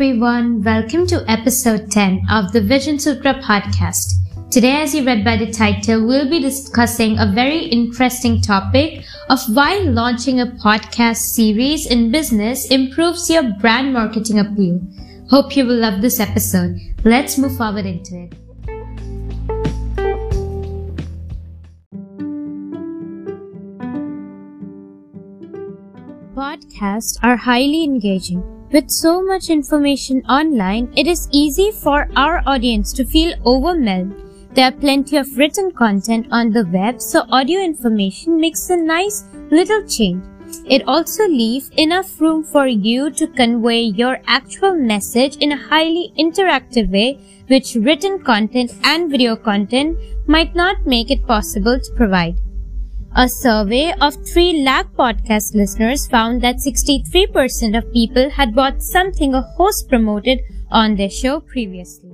everyone, welcome to episode 10 of the Vision Sutra podcast. Today, as you read by the title, we'll be discussing a very interesting topic of why launching a podcast series in business improves your brand marketing appeal. Hope you will love this episode. Let's move forward into it. Podcasts are highly engaging. With so much information online, it is easy for our audience to feel overwhelmed. There are plenty of written content on the web, so audio information makes a nice little change. It also leaves enough room for you to convey your actual message in a highly interactive way, which written content and video content might not make it possible to provide. A survey of 3 lakh podcast listeners found that 63% of people had bought something a host promoted on their show previously.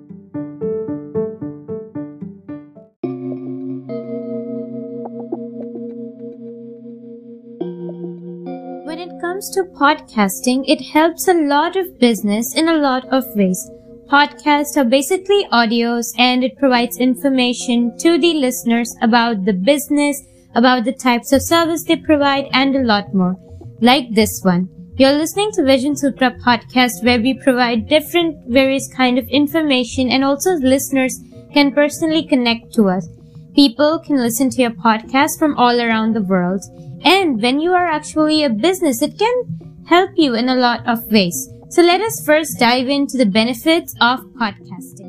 When it comes to podcasting, it helps a lot of business in a lot of ways. Podcasts are basically audios and it provides information to the listeners about the business, about the types of service they provide, and a lot more. Like this one. You're listening to Vision Sutra podcast where we provide various kind of information, and also listeners can personally connect to us. People can listen to your podcast from all around the world. And when you are actually a business, it can help you in a lot of ways. So let us first dive into the benefits of podcasting.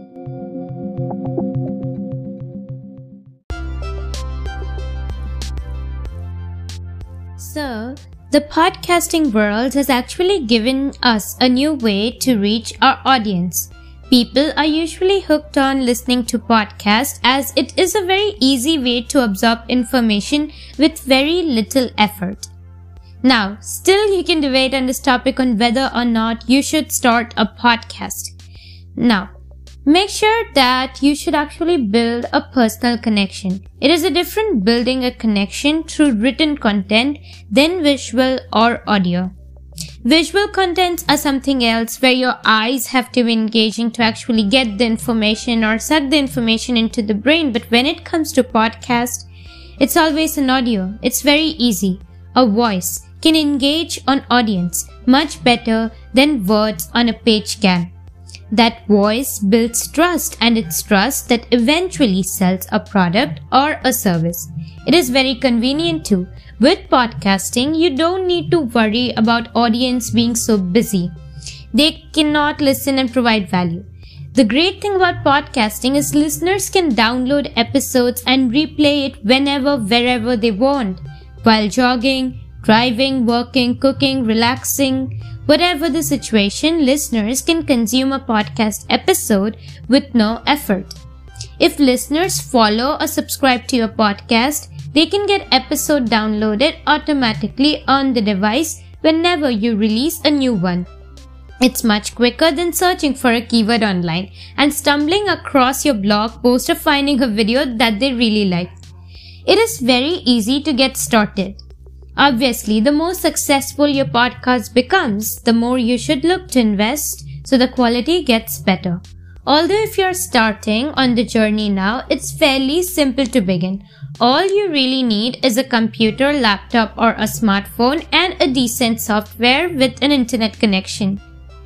So, the podcasting world has actually given us a new way to reach our audience. People are usually hooked on listening to podcasts as it is a very easy way to absorb information with very little effort. Now, still you can debate on this topic on whether or not you should start a podcast. Now, make sure that you should actually build a personal connection. It is a different building a connection through written content than visual or audio. Visual contents are something else where your eyes have to be engaging to actually get the information or suck the information into the brain. But when it comes to podcast, it's always an audio. It's very easy. A voice can engage an audience much better than words on a page can. That voice builds trust, and it's trust that eventually sells a product or a service. It is very convenient too. With podcasting, you don't need to worry about audience being so busy. They cannot listen and provide value. The great thing about podcasting is listeners can download episodes and replay it whenever, wherever they want. While jogging, driving, working, cooking, relaxing, whatever the situation, listeners can consume a podcast episode with no effort. If listeners follow or subscribe to your podcast, they can get episode downloaded automatically on the device whenever you release a new one. It's much quicker than searching for a keyword online and stumbling across your blog post or finding a video that they really like. It is very easy to get started. Obviously, the more successful your podcast becomes, the more you should look to invest so the quality gets better. Although if you're starting on the journey now, it's fairly simple to begin. All you really need is a computer, laptop, or a smartphone and a decent software with an internet connection.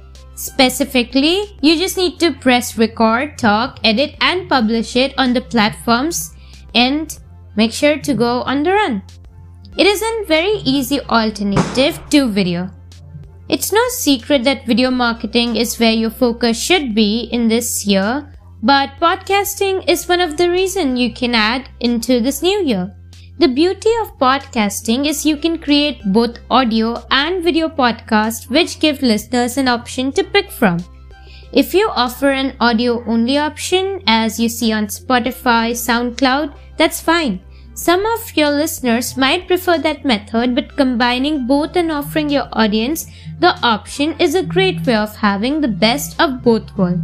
Specifically, you just need to press record, talk, edit, and publish it on the platforms, and make sure to go on the run. It is a very easy alternative to video. It's no secret that video marketing is where your focus should be in this year, but podcasting is one of the reasons you can add into this new year. The beauty of podcasting is you can create both audio and video podcasts which give listeners an option to pick from. If you offer an audio only option as you see on Spotify, SoundCloud, that's fine. Some of your listeners might prefer that method, but combining both and offering your audience the option is a great way of having the best of both worlds.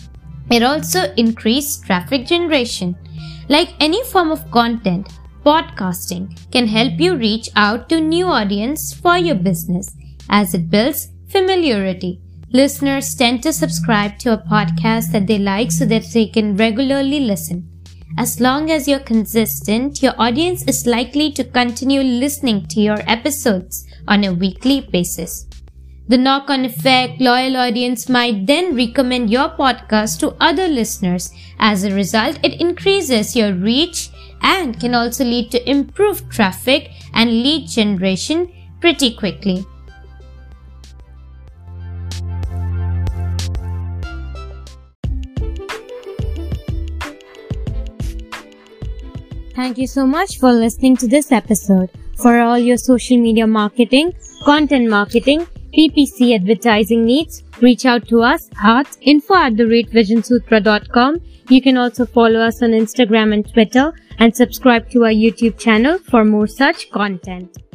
It also increases traffic generation. Like any form of content, podcasting can help you reach out to new audience for your business as it builds familiarity. listeners tend to subscribe to a podcast that they like so that they can regularly listen. As long as you're consistent, your audience is likely to continue listening to your episodes on a weekly basis. The knock-on effect, loyal audience might then recommend your podcast to other listeners. As a result, it increases your reach and can also lead to improved traffic and lead generation pretty quickly. Thank you so much for listening to this episode. For all your social media marketing, content marketing, PPC advertising needs, reach out to us at info@visionsutra.com. You can also follow us on Instagram and Twitter and subscribe to our YouTube channel for more such content.